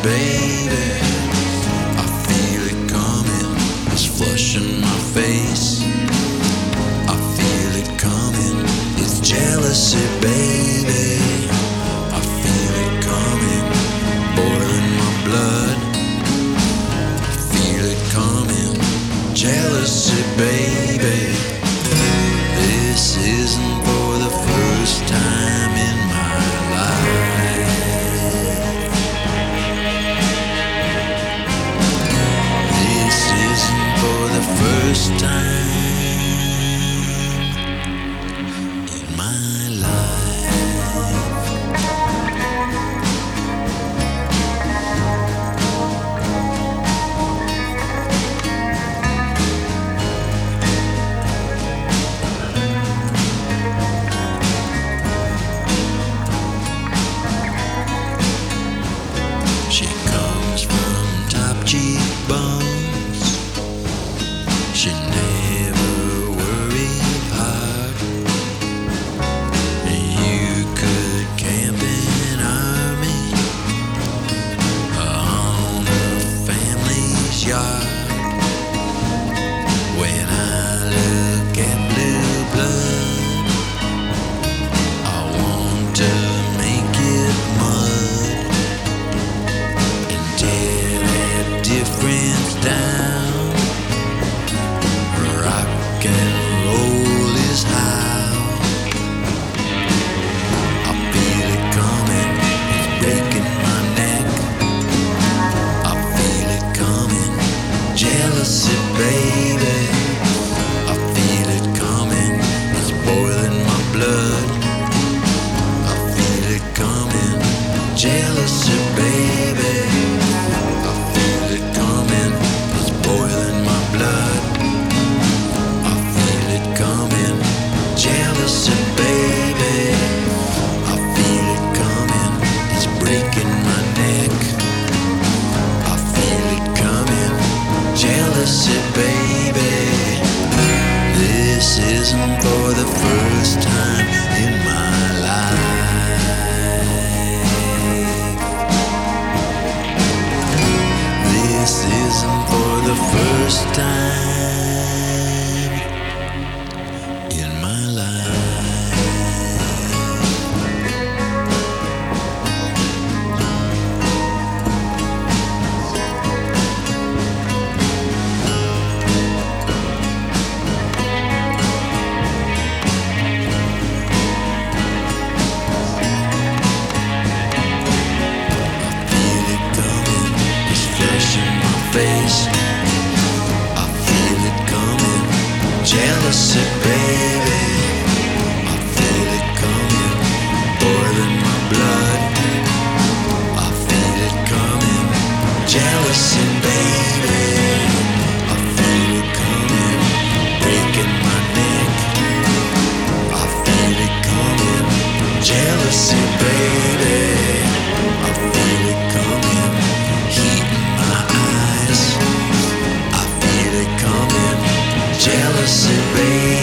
baby. I feel it coming, it's flushing my face. I feel it coming, it's jealousy, baby. I feel it coming, boiling my blood. I feel it coming, jealousy, baby. This isn't for the first time in my life. This isn't for the first time in my life. She comes from top cheekbones. She never worried hard. You could camp in army on a family's yard. When I look at blue blood, I want to make it mud and tear that difference down. Rock and roll is how I feel it coming, it's breaking my neck. I feel it coming, jealousy, baby. I feel it coming, it's boiling my blood. I feel it coming, jealousy, baby. I feel it coming, it's boiling my blood. I feel it coming, jealousy, baby. I feel it coming, it's breaking my neck. I feel it coming, jealousy, baby. This isn't for the first time in my life. This isn't for the first time in my life. I feel it coming, it's flushing my face. I feel it coming, jealousy, baby. I feel it coming, boiling my blood. I feel it coming, jealousy, baby. I feel it coming, breaking my neck. I feel it coming, jealousy, baby. I feel it coming, heat in my eyes. I feel it coming, jealousy, baby.